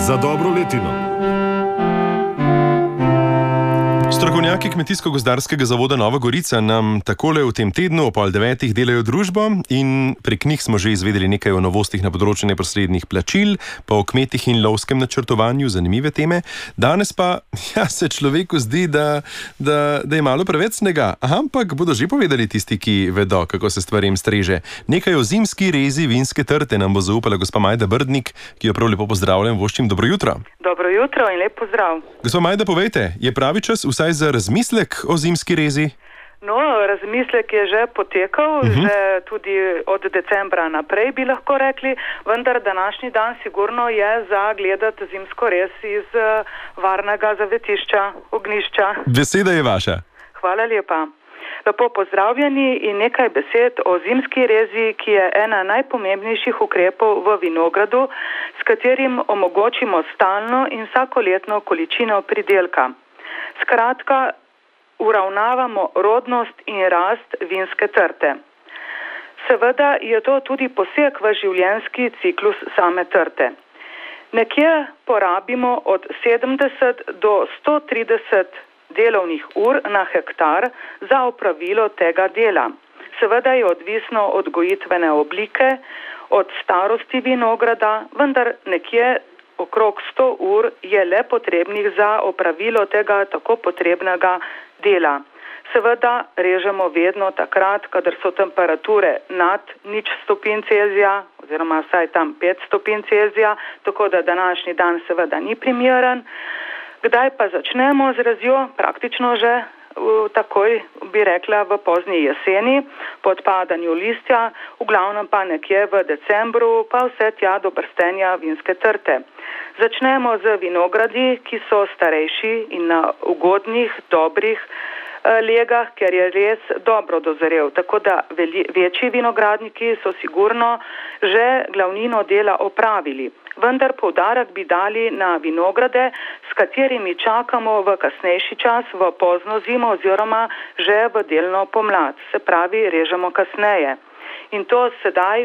za dobro letino. Strokovnjaki Kmetijsko-gozdarskega zavoda Nova Gorica nam takole v tem tednu ob 8:30 delajo družbo in prek njih smo že izvedeli nekaj o novostih na področju neposrednih plačil, pa o kmetih in lovskem načrtovanju, zanimive teme. Danes pa se človeku zdi, da je malo preveč snega, ampak bodo že povedali tisti, ki vedo, kako se stvarem streže. Nekaj o zimski rezi vinske trte nam bo zaupala gospa Majda Brdnik, ki jo prav lepo pozdravljam, voščim dobro jutro. Dobro jutro in lep pozdrav. Gospa Majda, povejte, je pravi čas vsaj za razmislek o zimski rezi? No, razmislek je že potekal, že tudi od decembra naprej bi lahko rekli, vendar današnji dan sigurno je za gledati zimsko rez iz varnega zavetišča, ognjišča. Beseda je vaša. Hvala lepa. Lepo pozdravljeni in nekaj besed o zimski rezi, ki je ena najpomembnejših ukrepov v vinogradu, s katerim omogočimo stalno in vsakoletno količino pridelka. Skratka, uravnavamo rodnost in rast vinske trte. Seveda je to tudi poseg v življenjski ciklus same trte. Nekje porabimo od 70 do 130 delovnih ur na hektar za opravilo tega dela. Seveda je odvisno od gojitvene oblike, od starosti vinograda, vendar nekje okrog 100 ur je le potrebnih za opravilo tega tako potrebnega dela. Seveda režemo vedno takrat, kadar so temperature nad 0 stopinj Celzija oziroma vsaj tam 5 stopinj Celzija, tako da današnji dan seveda ni primeren. Kdaj pa začnemo z rezjo? Praktično že takoj bi rekla v pozni jeseni, po odpadanju listja, v glavnem pa nekje v decembru, pa vse tja do brstenja vinske trte. Začnemo z vinogradi, ki so starejši in na ugodnih, dobrih legah, ker je res dobro dozorel. Tako da večji vinogradniki so sigurno že glavnino dela opravili. Vendar poudarek bi dali na vinograde, s katerimi čakamo v kasnejši čas, v pozno zimo oziroma že v delno pomlad. Se pravi, režemo kasneje. In to sedaj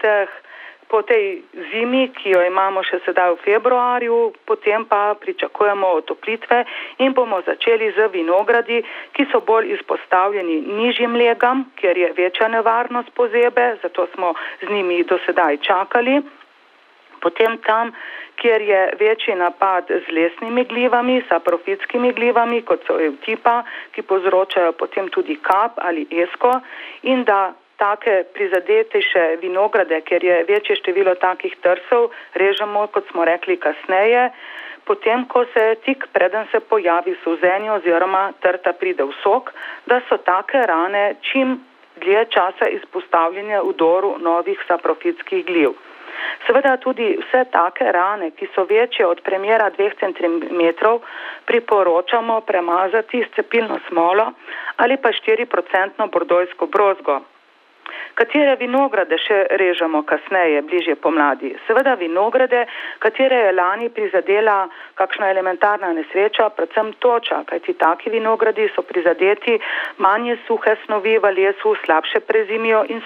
po tej zimi, ki jo imamo še sedaj v februarju, potem pa pričakujemo otoplitve in bomo začeli z vinogradi, ki so bolj izpostavljeni nižjim legam, kjer je večja nevarnost pozebe, zato smo z njimi do sedaj čakali. Potem tam, kjer je večji napad z lesnimi glivami, saprofitskimi glivami, kot so evtipa, ki povzročajo potem tudi kap ali esko, in da take prizadetejše vinograde, ker je večje število takih trsov, režemo, kot smo rekli, kasneje, potem, ko se tik preden se pojavi suzenje oziroma trta pride v sok, da so take rane čim dlje časa izpostavljene vdoru novih saprofitskih gliv. Seveda tudi vse take rane, ki so večje od premjera 2 cm, priporočamo premazati s cepilno smolo ali pa 4% bordojsko brozgo. Katere vinograde še režemo kasneje, bližje pomladi? Seveda vinograde, katere je lani prizadela kakšna elementarna nesreča, predvsem toča, kajti taki vinogradi so prizadeti, manje suhe snovi v lesu, slabše prezimijo in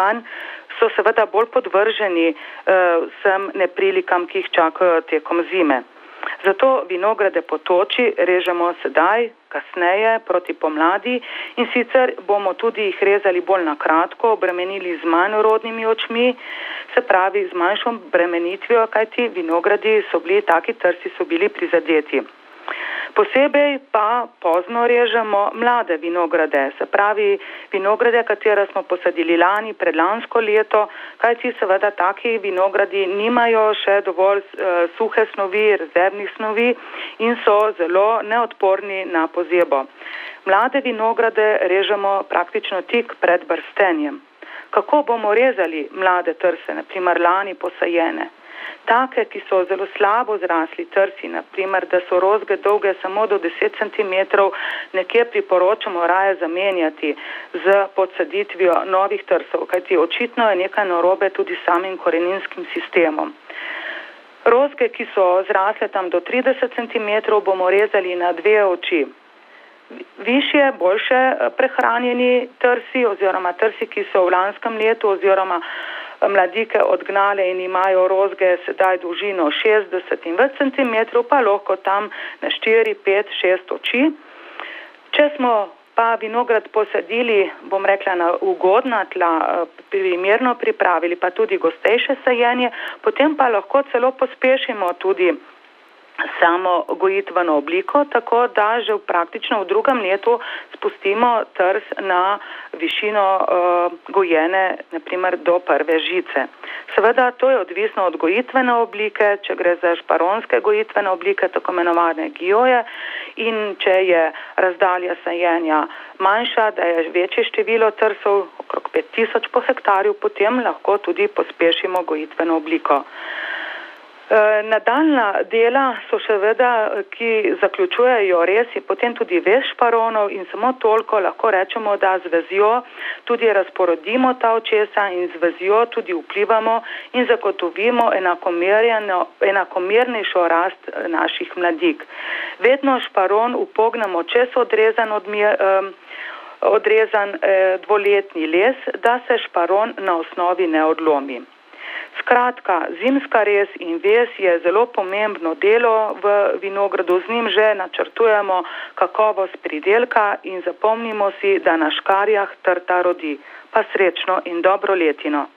so seveda bolj podvrženi vsem neprilikam, ki jih čakajo tekom zime. Zato vinograde po toči režemo sedaj, kasneje, proti pomladi in sicer bomo tudi jih rezali bolj na kratko, obremenili z manj rodnimi očmi, se pravi z manjšo bremenitvijo, kajti vinogradi taki trsi so bili prizadeti. Posebej pa pozno režemo mlade vinograde, se pravi vinograde, katere smo posadili lani, predlansko leto, kajti seveda taki vinogradi nimajo še dovolj suhe snovi, rezervnih snovi in so zelo neodporni na pozebo. Mlade vinograde režemo praktično tik pred brstenjem. Kako bomo rezali mlade trse, naprimer lani posajene? Take, ki so zelo slabo zrasli trsi, naprimer, da so rozge dolge samo do 10 cm, nekje priporočamo raje zamenjati z podsaditvijo novih trsov, kajti očitno je nekaj narobe tudi s samim koreninskim sistemom. Rozge, ki so zrasle tam do 30 cm, bomo rezali na 2 oči. Višje, boljše prehranjeni trsi oziroma trsi, ki so v lanskem letu oziroma mladike odgnale in imajo rozge sedaj dolžino 60 in več centimetrov, pa lahko tam na 4, 5, 6 oči. Če smo pa vinograd posadili, bom rekla, na ugodna tla, primerno pripravili, pa tudi gostejše sajenje, potem pa lahko celo pospešimo tudi samo gojitveno obliko, tako da že praktično v drugem letu spustimo trs na višino gojene, naprimer do prve žice. Seveda to je odvisno od gojitvene oblike, če gre za šparonske gojitvene oblike, tako imenovane gioje, in če je razdalja sajenja manjša, da je večje število trsov, okrog 5000 po hektarju, potem lahko tudi pospešimo gojitveno obliko. Nadaljna dela so seveda, ki zaključujejo rezi, potem tudi vez šparonov in samo toliko lahko rečemo, da z vezjo tudi razporedimo ta očesa in z vezjo tudi vplivamo in zagotovimo enakomernejšo rast naših mladik. Vedno šparon upognemo čez odrezan dvoletni les, da se šparon na osnovi ne odlomi. Skratka, zimska rez in vez je zelo pomembno delo v vinogradu, z njim že načrtujemo kakovost pridelka in zapomnimo si, da na škarjah trta rodi. Pa srečno in dobro letino.